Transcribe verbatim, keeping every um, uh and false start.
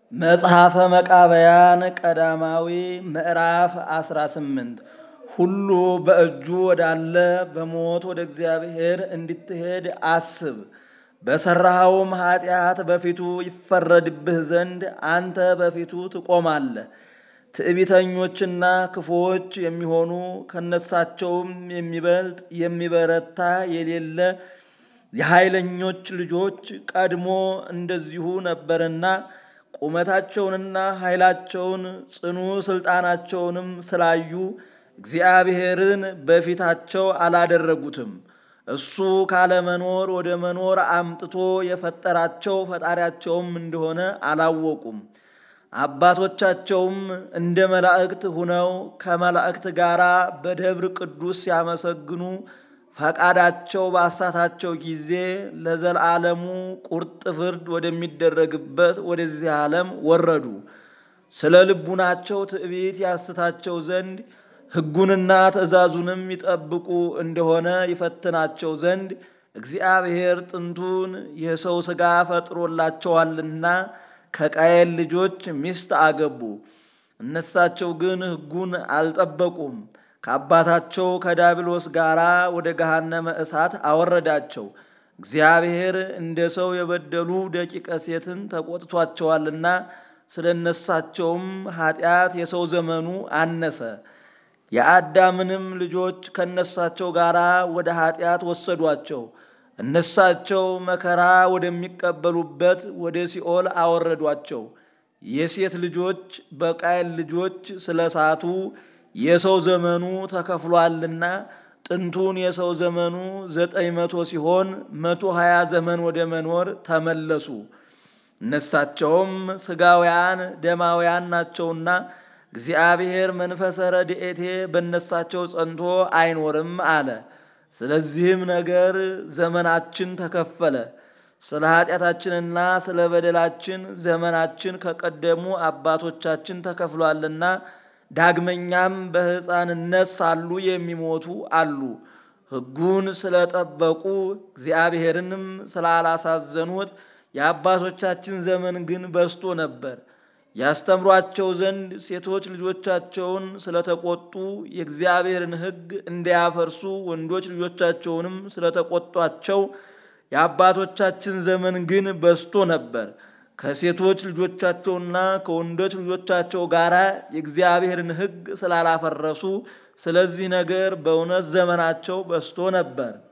መጽሐፈ መቃብያን ቀዳማዊ ምዕራፍ አስራ ስምንት ሁሉ በእጁ ወዳለ በሞት ወደ እግዚአብሔር እንድትሄድ አስብ። በሠራኸውም ኃጢአት በፊቱ ይፈረድብህ ዘንድ አንተ በፊቱ ትቆማለህ። ትዕቢተኞችና ክፉዎች የሚሆኑ ከነሳቸውም የሚበልጥ የሚበረታ የሌለ የኃይለኞች ልጆች ቀድሞ እንደዚሁ ነበርና ቁመታቸውንና ኃይላቸውን ጽኑ ሥልጣናቸውንም ስላዩ እግዚአብሔርን በፊታቸው አላደረጉትም። እሱ ካለመኖር ወደ መኖር አምጥቶ የፈጠራቸው ፈጣሪያቸውም እንደሆነ አላወቁም። አባቶቻቸውም እንደ መላእክት ሁነው ከመላእክት ጋር በደብር ቅዱስ ሲያመሰግኑ ፈቃዳቸው ባሳታቸው ጊዜ ለዘላለሙ ቁርጥ ፍርድ ወደሚደረግበት ወደዚህ ዓለም ወረዱ። ስለ ልቡናቸው ትዕቢት ያስታቸው ዘንድ ሕጉንና ትእዛዙንም ይጠብቁ እንደሆነ ይፈትናቸው ዘንድ እግዚአብሔር ጥንቱን የሰው ሥጋ ፈጥሮላቸዋልና ከቃየል ልጆች ሚስት አገቡ። እነሳቸው ግን ሕጉን አልጠበቁም። ከአባታቸው ከዳቢሎስ ጋር ወደ ገሃነመ እሳት አወረዳቸው። እግዚአብሔር እንደ ሰው የበደሉ ደቂቀ ሴትን ተቆጥቷቸዋልና ስለ እነሳቸውም ኃጢአት የሰው ዘመኑ አነሰ። የአዳምንም ልጆች ከነሳቸው ጋር ወደ ኃጢአት ወሰዷቸው። እነሳቸው መከራ ወደሚቀበሉበት ወደ ሲኦል አወረዷቸው። የሴት ልጆች በቃየል ልጆች ስለ ሳቱ የሰው ዘመኑ ተከፍሏልና ጥንቱን የሰው ዘመኑ ዘጠኝ መቶ ሲሆን መቶ ሀያ ዘመን ወደ መኖር ተመለሱ። እነሳቸውም ሥጋውያን ደማውያን ናቸውና እግዚአብሔር መንፈሰ ረድኤቴ በነሳቸው ጸንቶ አይኖርም አለ። ስለዚህም ነገር ዘመናችን ተከፈለ። ስለ ኃጢአታችንና ስለ በደላችን ዘመናችን ከቀደሙ አባቶቻችን ተከፍሏልና ዳግመኛም በሕፃንነት ሳሉ የሚሞቱ አሉ። ሕጉን ስለጠበቁ እግዚአብሔርንም ስላላሳዘኑት የአባቶቻችን ዘመን ግን በዝቶ ነበር። ያስተምሯቸው ዘንድ ሴቶች ልጆቻቸውን ስለተቆጡ የእግዚአብሔርን ሕግ እንዲያፈርሱ ወንዶች ልጆቻቸውንም ስለተቆጧቸው የአባቶቻችን ዘመን ግን በዝቶ ነበር። ከሴቶች ልጆቻቸውና ከወንዶች ልጆቻቸው ጋር የእግዚአብሔርን ሕግ ስላላፈረሱ ስለዚህ ነገር በእውነት ዘመናቸው በዝቶ ነበር።